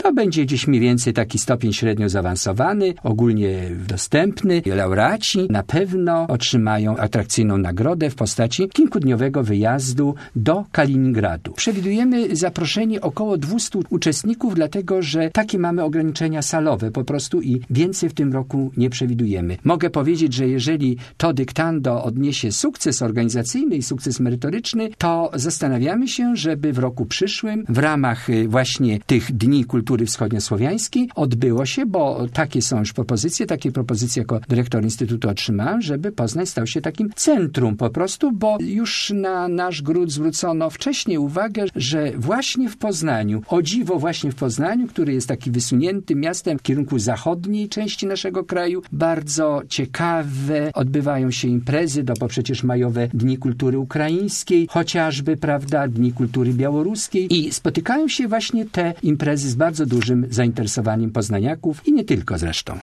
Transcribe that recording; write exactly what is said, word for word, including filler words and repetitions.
To będzie gdzieś mniej więcej taki stopień średnio zaawansowany, ogólnie dostępny. Laureaci na pewno otrzymają atrakcyjną nagrodę w postaci kilkudniowego wyjazdu do Kaliningradu. Przewidujemy zaproszenie około dwieście uczestników, dlatego że takie mamy ograniczenia salowe po prostu i więcej w tym roku nie przewidujemy. Mogę powiedzieć, że jeżeli to dyktando odniesie sukces organizacyjny i sukces merytoryczny, to zastanawiamy się, żeby w roku przyszłym w ramach właśnie tych Dni Kultury Wschodniosłowiańskiej odbyło się, bo takie są już propozycje, takie propozycje jako dyrektor Instytutu otrzymałem, żeby Poznań stał się takim centrum po prostu, bo już na nasz gród zwrócono wcześniej uwagę, że właśnie w Poznaniu, o dziwo właśnie w Poznaniu, który jest taki wysuniętym miastem w kierunku zachodniej części naszego kraju, bardzo ciekawe odbywają się imprezy, to bo przecież majowe Dni Kultury Ukraińskiej, chociażby, prawda, Dni Kultury Białoruskiej i spotykają się właśnie te imprezy z bardzo dużym zainteresowaniem poznaniaków i nie tylko zresztą.